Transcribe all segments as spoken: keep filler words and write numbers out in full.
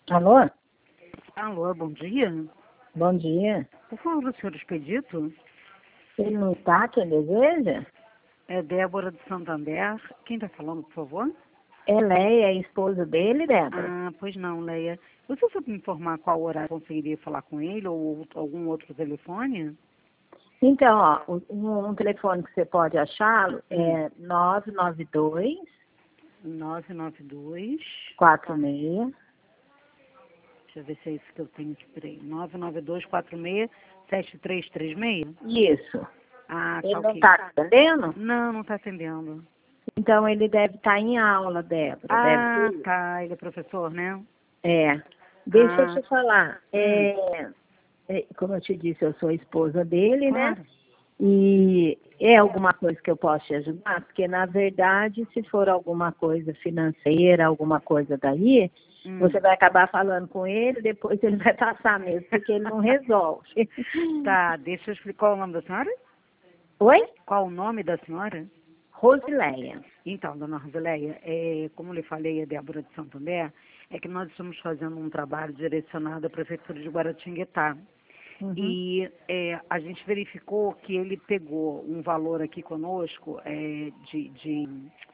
Alô? Alô, bom dia. Bom dia. Por favor, o senhor Expedito? Ele não está, quem deseja? É Débora de Santander. Quem está falando, por favor? É Leia, a esposa dele, Débora? Ah, pois não, Leia. Você sabe me informar qual horário eu conseguiria falar com ele ou algum outro telefone? Então, ó, um, um telefone que você pode achá-lo Hum. é nove nove dois, nove nove dois. quatro seis. Deixa eu ver se é isso que eu tenho aqui. Peraí. nove nove dois quatro seis sete três três seis? Isso. Ah, Ele tá não ok. está atendendo? Não, não está atendendo. Então, ele deve estar em aula, Débora. Deve Ah, ser. tá. Ele é professor, né? É. Deixa eu Ah, te falar. hum, É, é, como eu te disse, eu sou a esposa dele, né? claro. E é alguma coisa que eu posso te ajudar? Porque, na verdade, se for alguma coisa financeira, alguma coisa daí, Hum. você vai acabar falando com ele, depois ele vai passar mesmo, porque ele não resolve. Tá, deixa eu explicar o nome da senhora. Oi? Qual o nome da senhora? Rosileia. Então, dona Rosileia, é, como eu lhe falei, a Débora de Santander, é que nós estamos fazendo um trabalho direcionado à Prefeitura de Guaratinguetá. Uhum. E é, a gente verificou que ele pegou um valor aqui conosco é, de, de,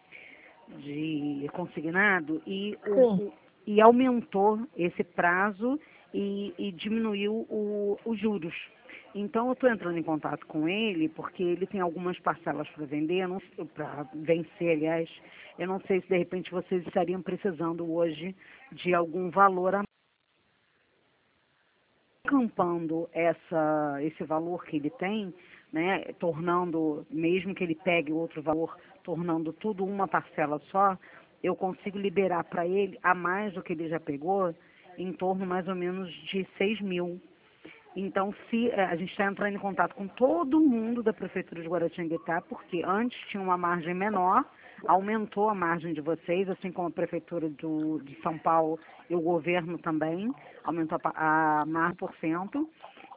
de consignado e, o, Sim. o- e aumentou esse prazo e, e diminuiu o- os juros. Então, eu estou entrando em contato com ele porque ele tem algumas parcelas para vender, para vencer, aliás. Eu não sei se de repente vocês estariam precisando hoje de algum valor a acampando essa, esse valor que ele tem, né, tornando, mesmo que ele pegue outro valor, tornando tudo uma parcela só, eu consigo liberar para ele, a mais do que ele já pegou, em torno mais ou menos de seis mil. Então, se eh, a gente está entrando em contato com todo mundo da Prefeitura de Guaratinguetá, porque antes tinha uma margem menor, aumentou a margem de vocês, assim como a Prefeitura do, de São Paulo e o governo também, aumentou a, pa- a margem por cento,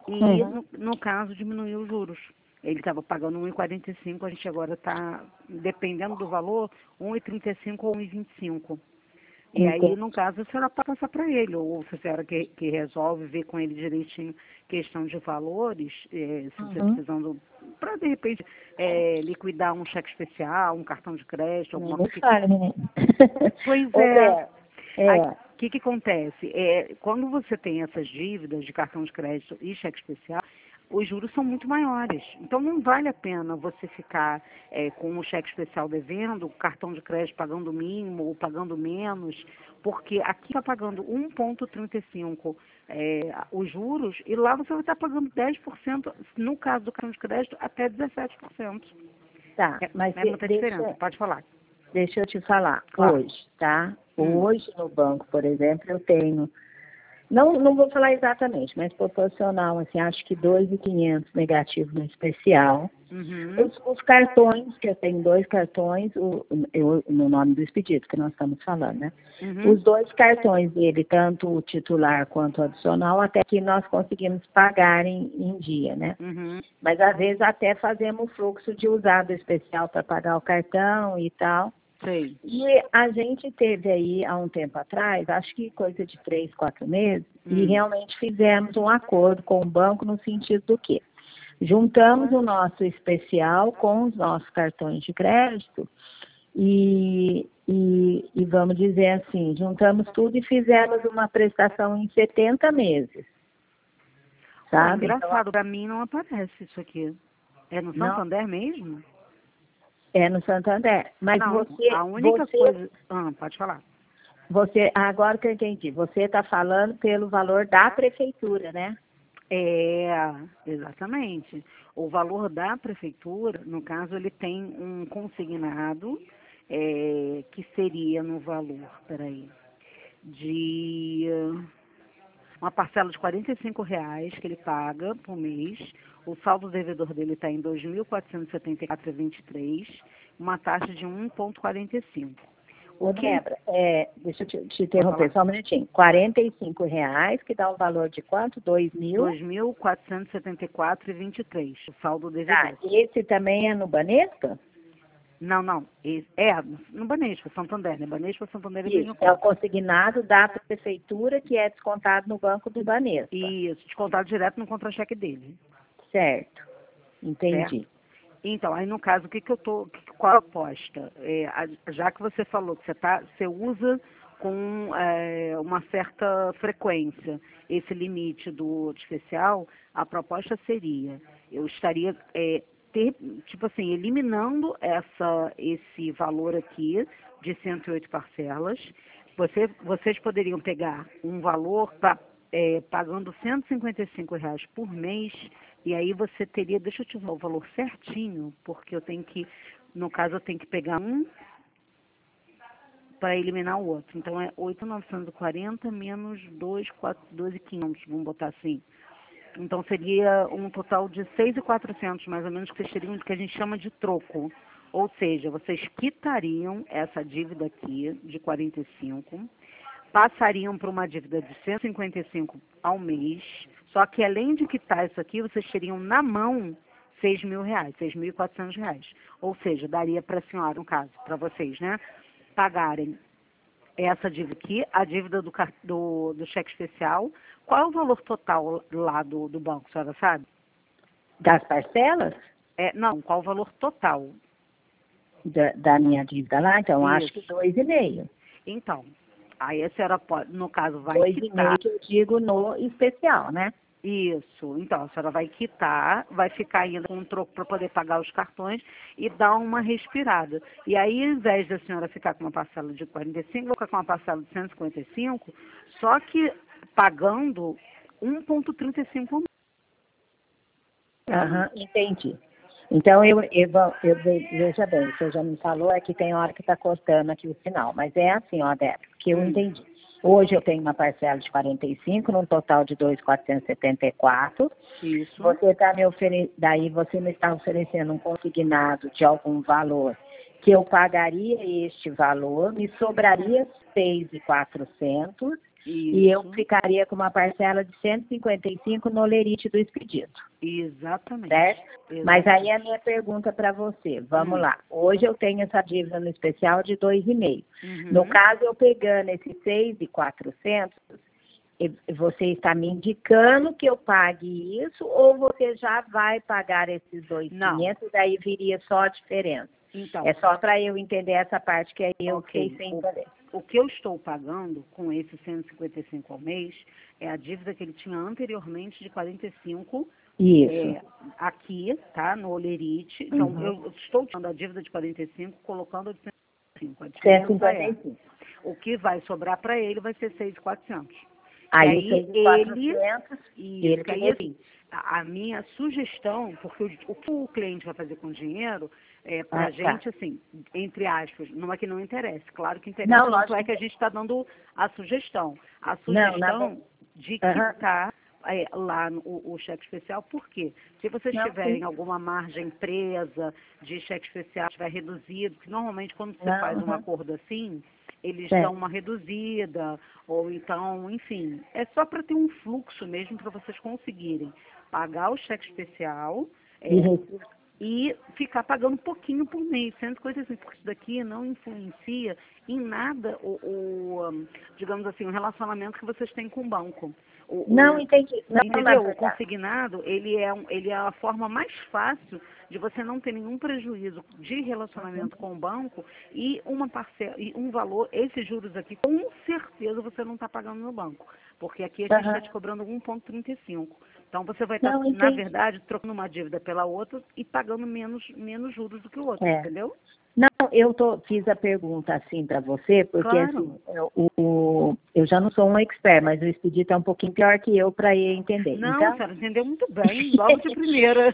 e Uhum. no, no caso diminuiu os juros. Ele estava pagando um vírgula quarenta e cinco, a gente agora está, dependendo do valor, um vírgula trinta e cinco ou um vírgula vinte e cinco. E aí, no Entendi. caso, a senhora passa para ele, ou se a senhora que, que resolve ver com ele direitinho questão de valores, eh, se você Uhum. precisando, para de repente eh, liquidar um cheque especial, um cartão de crédito, Nem alguma me coisa. fale, menina. Pois Ô, é. Débora, O é, que, que acontece? É, quando você tem essas dívidas de cartão de crédito e cheque especial, os juros são muito maiores. Então não vale a pena você ficar é, com o cheque especial devendo, o cartão de crédito pagando o mínimo ou pagando menos, porque aqui está pagando um vírgula trinta e cinco é, os juros e lá você vai estar pagando dez por cento, no caso do cartão de crédito, até dezessete por cento. tá, É, mas é de- muita diferença, deixa, pode falar. deixa eu te falar. Claro. Hoje, tá? Hum, Hoje no banco, por exemplo, eu tenho. Não, não vou falar exatamente, mas proporcional, assim, acho que dois mil e quinhentos negativos no especial. uhum, Os, os cartões, que eu tenho dois cartões, o, eu, no nome do expedito que nós estamos falando, né? uhum. Os dois cartões dele, tanto o titular quanto o adicional, até que nós conseguimos pagar em, em dia, né? Uhum. Mas às vezes até fazemos o fluxo de usado especial para pagar o cartão e tal. Sei. E a gente teve aí, há um tempo atrás, acho que coisa de três, quatro meses, e Hum. realmente fizemos um acordo com o banco no sentido do quê? Juntamos o nosso especial com os nossos cartões de crédito e, e, e vamos dizer assim, juntamos tudo e fizemos uma prestação em setenta meses, Ué, sabe? Então, engraçado, pra mim não aparece isso aqui. É no não Santander mesmo? é no Santander. Mas Não, você, a única você, coisa... Ah, pode falar. você, agora que eu entendi, você está falando pelo valor da prefeitura, né? É, exatamente. O valor da prefeitura, no caso, ele tem um consignado é, que seria no valor, peraí, de ah, uma parcela de quarenta e cinco reais que ele paga por mês. O saldo devedor dele está em dois mil quatrocentos e setenta e quatro vírgula vinte e três, uma taxa de um vírgula quarenta e cinco. O Ô, que ele... Débora, é, deixa eu te, te Pode interromper falar. só um minutinho. quarenta e cinco reais, que dá um valor de quanto? Dois mil? dois mil quatrocentos e setenta e quatro vírgula vinte e três, o saldo Tá, devedor. esse também é no Banespa? Não, não. É, no Banespa, Santander, né? Banespa, Santander e Isso, é o consignado da prefeitura que é descontado no banco do Banespa. Isso, descontado direto no contra-cheque dele. Certo, entendi. Certo? Então, aí no caso, o que, que eu tô. Qual a aposta? É, a- já que você falou que você, tá, você usa com é, uma certa frequência esse limite do especial, a proposta seria, eu estaria é, ter, tipo assim, eliminando essa, esse valor aqui de cento e oito parcelas. Você, vocês poderiam pegar um valor pra, é, pagando cento e cinquenta e cinco reais por mês, e aí você teria, deixa eu te dar o valor certinho, porque eu tenho que, no caso, eu tenho que pegar um para eliminar o outro. Então é oito mil novecentos e quarenta menos dois mil e quinhentos, vamos botar assim. Então seria um total de seis mil e quatrocentos, mais ou menos, que vocês teriam, que a gente chama de troco. Ou seja, vocês quitariam essa dívida aqui de quarenta e cinco, passariam para uma dívida de cento e cinquenta e cinco ao mês, só que além de quitar isso aqui, vocês teriam na mão seis mil reais, seis mil e quatrocentos reais. Ou seja, daria para a senhora, no caso, para vocês, né, pagarem essa dívida aqui, a dívida do, car- do, do cheque especial. Qual é o valor total lá do, do banco, a senhora sabe? Das parcelas É, não, qual o valor total? da, da minha dívida lá, então acho que Isso. dois e meio. Então, aí a senhora pode, no caso, vai Dois e quitar. meio que eu digo no especial, né? Isso. Então, a senhora vai quitar, vai ficar ainda com um troco para poder pagar os cartões e dar uma respirada. E aí, ao invés da senhora ficar com uma parcela de quarenta e cinco, vou ficar com uma parcela de cento e cinquenta e cinco, só que pagando um vírgula trinta e cinco ao mês. Aham, entendi. Então, eu, eu, vou- eu, ve- veja bem, o senhor já me falou, é que tem hora que está cortando aqui o final, mas é assim, ó, Débora, que eu Hum. entendi. Hoje eu tenho uma parcela de quarenta e cinco, num total de dois mil quatrocentos e setenta e quatro. Isso. Você tá me ofere... Daí você me está oferecendo um consignado de algum valor que eu pagaria este valor, me sobraria seis mil e quatrocentos e eu Isso. ficaria com uma parcela de cento e cinquenta e cinco no lerite do expedito. Exatamente. Certo? Exatamente. Mas aí a minha pergunta para você, vamos Hum. lá. Hoje eu tenho essa dívida no especial de dois e meio. Uhum. No caso, eu pegando esses seis mil e quatrocentos, e- você está me indicando que eu pague isso ou você já vai pagar esses dois mil e quinhentos e daí viria só a diferença? Então, É só para eu entender essa parte que aí eu ok. fiquei sem O- entender. O que eu estou pagando com esse cento e cinquenta e cinco ao mês é a dívida que ele tinha anteriormente de quarenta e cinco Isso. é, aqui, tá? No Olerite. Então, Uhum. eu estou tirando a dívida de quarenta e cinco, colocando a de cento e cinquenta e cinco. A cento e diferença cinquenta é, e cinco. o que vai sobrar para ele vai ser seis mil e quatrocentos. Aí, E o aí seis mil e ele, quatrocentos, isso, ele que que aí assim, a, a minha sugestão, porque o, o que o cliente vai fazer com o dinheiro, é, pra Ah, tá. gente, assim, entre aspas, não é que não interessa, claro que interessa, Não, tanto lógico é que a gente está dando a sugestão. A Não, na sugestão de Aham. quitar é, lá no, o, o cheque especial, por quê? Se vocês Não, tiverem sim. alguma margem presa de cheque especial, tiver reduzido, que normalmente quando você Não, faz um aham. acordo assim, eles Certo. dão uma reduzida, ou então, enfim, é só para ter um fluxo mesmo para vocês conseguirem pagar o cheque especial é, E rece- e ficar pagando um pouquinho por mês, cento e cinquenta e cinco, porque isso daqui não influencia em nada o, o, um, digamos assim, o relacionamento que vocês têm com o banco. O, Não, o- entendi. Não, na Entendeu? O verdade. consignado, ele é, um, ele é a forma mais fácil de você não ter nenhum prejuízo de relacionamento com o banco e uma parcela, e um valor, esses juros aqui, com certeza você não está pagando no banco, porque aqui a gente está Aham. te cobrando um vírgula trinta e cinco. Então você vai estar, Não, na entendi. verdade, trocando uma dívida pela outra e pagando menos, menos juros do que o outro, É. entendeu? Não, eu tô, fiz a pergunta assim para você, porque Claro. assim, eu, o, o- eu já não sou um expert, mas o expedito é um pouquinho pior que eu para eu entender. Não, Então, a senhora entendeu muito bem, logo de primeira.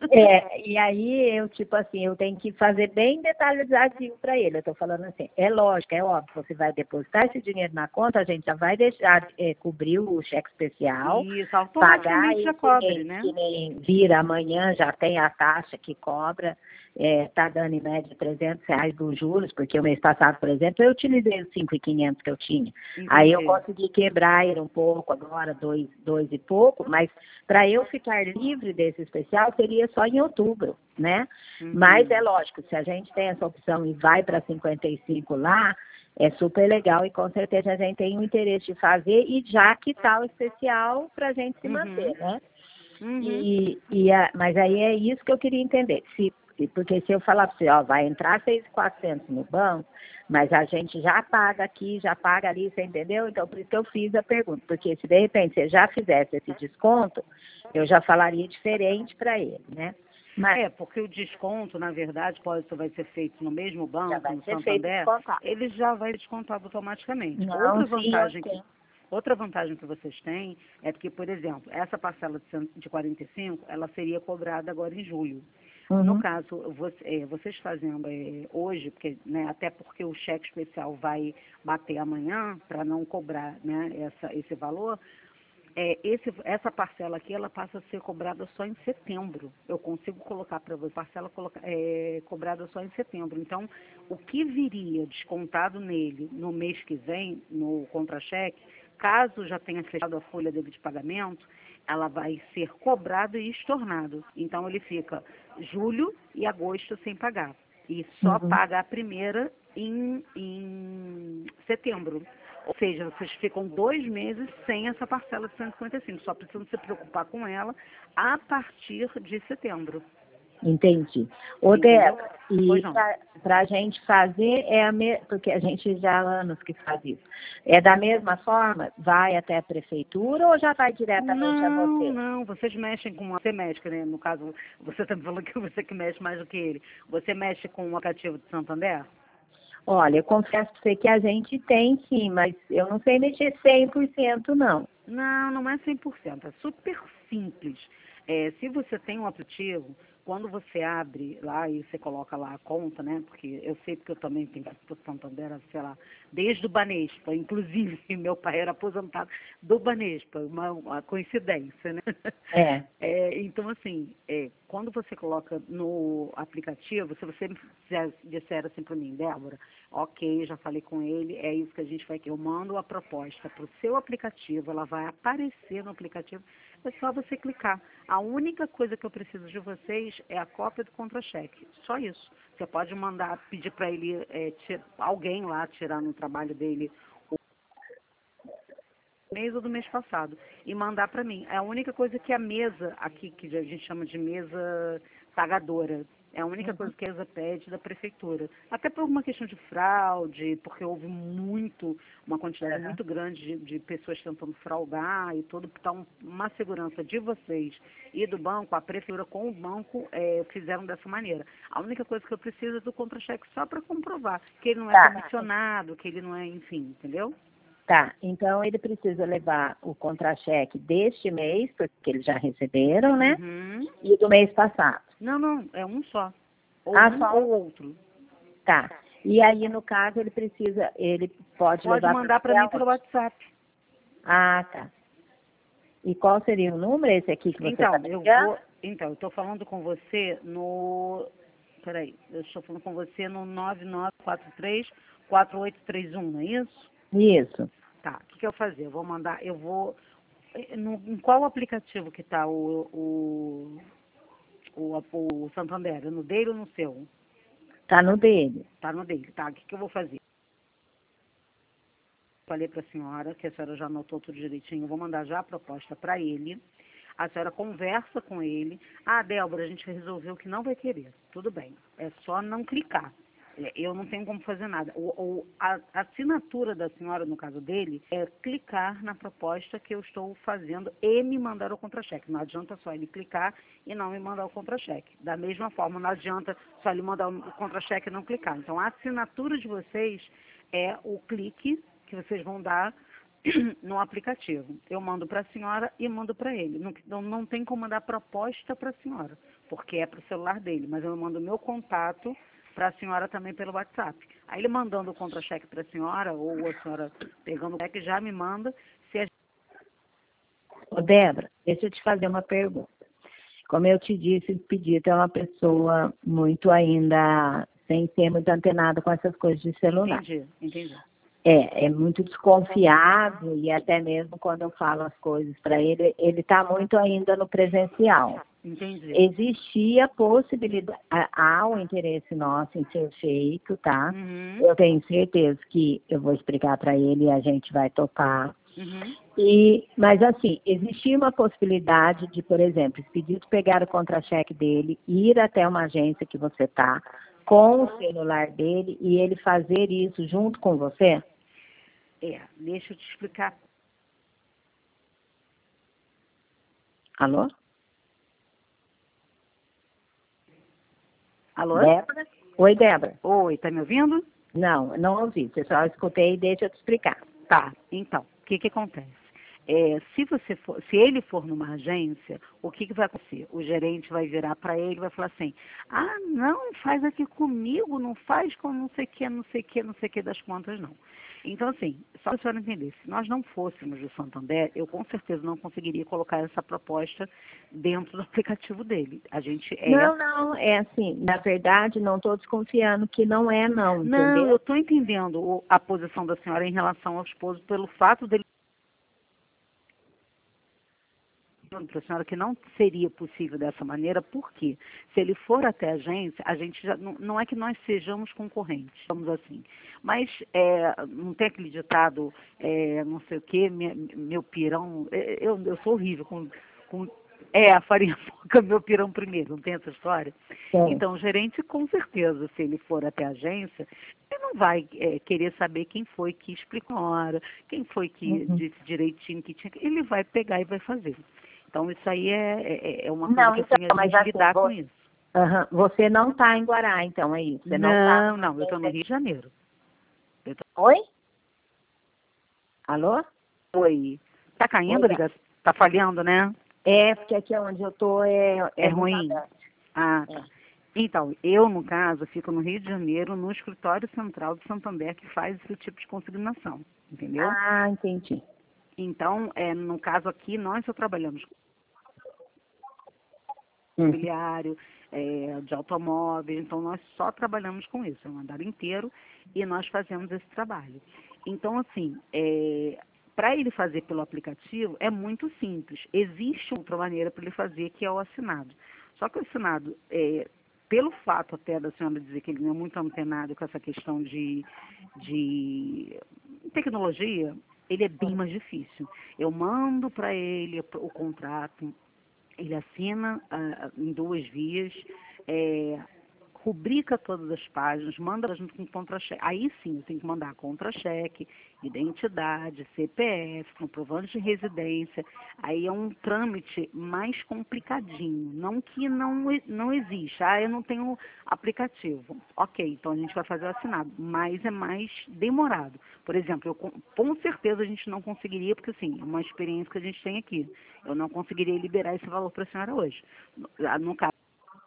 é, e aí eu, tipo assim, eu tenho que fazer bem detalhadinho para ele. Eu tô falando assim, é lógico, é óbvio, você vai depositar esse dinheiro na conta, a gente já vai deixar é, cobrir o cheque especial, Isso, pagar automaticamente e já que cobre, nem, né? que nem vira amanhã, já tem a taxa que cobra. está dando em média trezentos reais dos juros, porque o mês passado, por exemplo, eu utilizei os cinco mil e quinhentos que eu tinha. Entendi. Aí eu consegui quebrar ele um pouco, agora dois, dois e pouco, mas para eu ficar livre desse especial seria só em outubro, né? Uhum. Mas é lógico, se a gente tem essa opção e vai para cinquenta e cinco lá, é super legal e com certeza a gente tem o interesse de fazer e já quitar o especial para a gente se Uhum. manter, né? Uhum. E, e a, mas aí é isso que eu queria entender. Se, porque se eu falar para você, ó, vai entrar seis mil e quatrocentos no banco, mas a gente já paga aqui, já paga ali, você entendeu? Então, por isso que eu fiz a pergunta. Porque se de repente você já fizesse esse desconto, eu já falaria diferente para ele, né? Mas, é, porque o desconto, na verdade, pode vai ser feito no mesmo banco, no Santander, ele já vai descontado automaticamente. Não, outra sim, vantagem que outra vantagem que vocês têm é que, por exemplo, essa parcela de quarenta e cinco, ela seria cobrada agora em julho. Uhum. No caso, você, é, vocês fazendo é, hoje, porque, né, até porque o cheque especial vai bater amanhã para não cobrar, né, essa, esse valor. É, esse, essa parcela aqui, ela passa a ser cobrada só em setembro. Eu consigo colocar para você, parcela coloca, é, cobrada só em setembro. Então, o que viria descontado nele no mês que vem, no contra-cheque, caso já tenha fechado a folha dele de pagamento, ela vai ser cobrada e estornado. Então, ele fica julho e agosto sem pagar. E só uhum. paga a primeira em, em setembro. Ou seja, vocês ficam dois meses sem essa parcela de cento e cinquenta e cinco. Só precisam se preocupar com ela a partir de setembro. Entendi. Ô, Débora, e para a gente fazer, é a me... porque a gente já há anos que faz isso. É da mesma forma? Vai até a prefeitura ou já vai diretamente não, a você? Não, vocês mexem com... Você mexe, né? No caso, você também falou que você que mexe mais do que ele. Você mexe com o aplicativo de Santander? Olha, eu confesso para você que a gente tem sim, mas eu não sei mexer cem por cento não. Não, não é cem por cento, é super simples. É, se você tem um aplicativo, quando você abre lá e você coloca lá a conta, né? Porque eu sei porque eu também tenho para Santander, sei lá, desde o Banespa, inclusive meu pai era aposentado do Banespa, uma, uma coincidência, né? É. É, então, assim, é, quando você coloca no aplicativo, se você disser, disser assim para mim, Débora, ok, já falei com ele, é isso que a gente vai aqui. Eu mando a proposta para o seu aplicativo, ela vai aparecer no aplicativo, é só você clicar. A única coisa que eu preciso de vocês é a cópia do contra-cheque, só isso. Você pode mandar, pedir para ele, é, tira, alguém lá tirar no trabalho dele o mês ou do mês passado e mandar para mim. É a única coisa que a mesa aqui, que a gente chama de mesa pagadora, é a única coisa que a mesa pede da prefeitura. Até por uma questão de fraude, porque houve muito, uma quantidade muito grande de, de pessoas tentando fraudar e tudo, então uma segurança de vocês e do banco, a prefeitura com o banco é, fizeram dessa maneira. A única coisa que eu preciso é do contra-cheque só para comprovar que ele não é tá. comissionado, que ele não é, enfim, entendeu? Tá, então ele precisa levar o contra-cheque deste mês, porque eles já receberam, né? Uhum. E do mês passado. Não, não, é um só. Ou ah, um só ou outro. Tá. E aí, no caso, ele precisa, ele pode, pode levar mandar para mim pelo WhatsApp. Ah, tá. E qual seria o número, esse aqui que você então, tá eu vou, Então, eu estou falando com você no... Peraí, eu estou falando com você no nove nove quatro três, quatro oito três um, não é isso? Isso. Tá, o que, que eu vou fazer? Eu vou mandar, eu vou... No, em qual aplicativo que está o, o, o, o Santander? No dele ou no seu? Tá no dele. Tá no dele, tá. O que, que eu vou fazer? Falei para a senhora, que a senhora já anotou tudo direitinho, eu vou mandar já a proposta para ele. A senhora conversa com ele. Ah, Débora, a gente resolveu que não vai querer. Tudo bem, é só não clicar. Eu não tenho como fazer nada. O, o, a, a assinatura da senhora, no caso dele, é clicar na proposta que eu estou fazendo e me mandar o contra-cheque. Não adianta só ele clicar e não me mandar o contra-cheque. Da mesma forma, não adianta só ele mandar o contra-cheque e não clicar. Então, a assinatura de vocês é o clique que vocês vão dar no aplicativo. Eu mando para a senhora e mando para ele. Não, não, não tem como mandar proposta para a senhora, porque é para o celular dele, mas eu mando o meu contato para a senhora também pelo WhatsApp. Aí ele mandando o contra-cheque para a senhora, ou a senhora pegando o cheque, já me manda. Se a... Ô, Débora, deixa eu te fazer uma pergunta. Como eu te disse, o Expedito é uma pessoa muito ainda sem ser muito antenada com essas coisas de celular. Entendi, entendi. É, é muito desconfiado e até mesmo quando eu falo as coisas para ele, ele está muito ainda no presencial. Entendi. Existia possibilidade, há o interesse nosso em ser feito, tá? Uhum. Eu tenho certeza que eu vou explicar para ele e a gente vai topar. Uhum. E, mas assim, existia uma possibilidade de, por exemplo, esse pedido pegar o contra-cheque dele, ir até uma agência que você está, com o celular dele e ele fazer isso junto com você? É, deixa eu te explicar. Alô? Alô? Débora? Oi, Débora. Oi, tá me ouvindo? Não, não ouvi. Eu só escutei e deixa eu te explicar. Tá, então, o que que acontece? É, se você for, se ele for numa agência, o que que vai acontecer? O gerente vai virar para ele e vai falar assim: ah, não, faz aqui comigo, não faz com não sei o que, não sei o que, não sei o que das contas, não. Então, assim, só para a senhora entender, se nós não fôssemos do Santander, eu com certeza não conseguiria colocar essa proposta dentro do aplicativo dele. A gente é... Não, não, é assim, na verdade, não estou desconfiando que não é não, Não, entendeu? eu estou entendendo o- a posição da senhora em relação ao esposo pelo fato dele para a senhora que não seria possível dessa maneira, porque se ele for até a agência, a gente já não, não é que nós sejamos concorrentes, vamos assim, mas é, não tem aquele ditado, é, não sei o quê, minha- meu pirão, é, eu, eu sou horrível com, com é, a farinha pouca, meu pirão primeiro, não tem essa história? Sim. Então, o gerente, com certeza, se ele for até a agência, ele não vai é, querer saber quem foi que explicou a hora, quem foi que Uhum. disse direitinho que tinha, ele vai pegar e vai fazer. Então, isso aí é, é, é uma coisa Não, que então, assim, a mas gente assim, lidar com vo- isso. aham, você não está em Guará, então é isso? Você não está Não, numa não, eu estou no agência Rio de aqui? Janeiro. Eu tô... Oi? Alô? Oi. Tá Oi, caindo a Débora. ligação? Tá falhando, né? É, porque aqui onde eu tô é, É é muito ruim? aberto. Ah, É. tá. Então, eu, no caso, fico no Rio de Janeiro, no escritório central de Santander, que faz esse tipo de consignação, entendeu? Ah, entendi. Então, é, no caso aqui, nós só trabalhamos com Hum. imobiliário, é, de automóveis, então nós só trabalhamos com isso, é um andar inteiro, e nós fazemos esse trabalho. Então, assim, é, para ele fazer pelo aplicativo, é muito simples. Existe outra maneira para ele fazer, que é o assinado. Só que o assinado, é, pelo fato até da senhora dizer que ele não é muito antenado com essa questão de, de tecnologia, ele é bem mais difícil. Eu mando para ele o contrato, ele assina ah, em duas vias, é, rubrica todas as páginas, manda junto com contra-cheque. Aí sim, eu tenho que mandar contra-cheque, identidade, C P F, comprovante de residência. Aí é um trâmite mais complicadinho. Não que não, não existe. Ah, eu não tenho aplicativo. Ok, então a gente vai fazer o assinado. Mas é mais demorado. Por exemplo, eu, com com certeza a gente não conseguiria, porque assim, é uma experiência que a gente tem aqui. Eu não conseguiria liberar esse valor para a senhora hoje. No, no caso,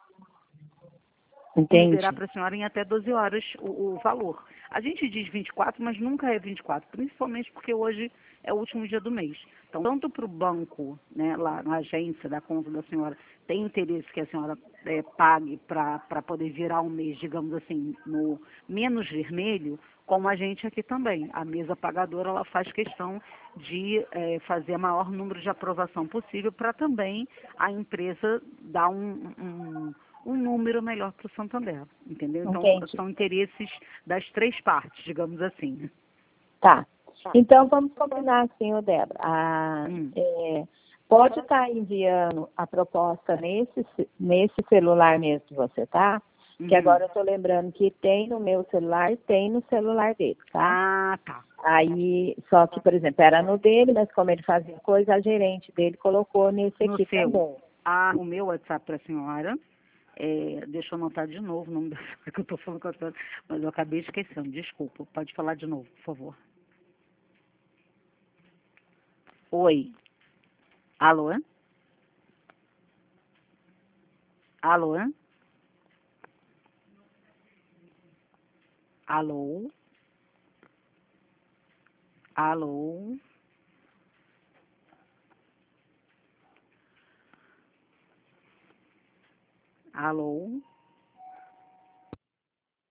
liberar Entendi. para a senhora em até doze horas o, o valor. A gente diz vinte e quatro, mas nunca é vinte e quatro, principalmente porque hoje é o último dia do mês. Então, tanto para o banco, né, lá na agência da conta da senhora, tem interesse que a senhora é, pague para poder virar um mês, digamos assim, no menos vermelho, como a gente aqui também. A mesa pagadora, ela faz questão de é, fazer o maior número de aprovação possível para também a empresa dar um, um um número melhor para o Santander, entendeu? Então, Entendi. são interesses das três partes, digamos assim. Tá. Então, vamos combinar assim, ô Débora. A, Hum. é, pode estar enviando a proposta nesse, nesse celular mesmo que você tá? Que Uhum. agora eu estou lembrando que tem no meu celular e tem no celular dele, tá? Ah, tá. Aí, só que, por exemplo, era no dele, mas como ele fazia coisa, a gerente dele colocou nesse No aqui seu, também. ah, o meu WhatsApp para a senhora, é, deixa eu anotar de novo o nome da senhora que eu estou falando com a senhora, mas eu acabei esquecendo, desculpa. Pode falar de novo, por favor. Oi. Alô? Alô? Alô? Alô? Alô?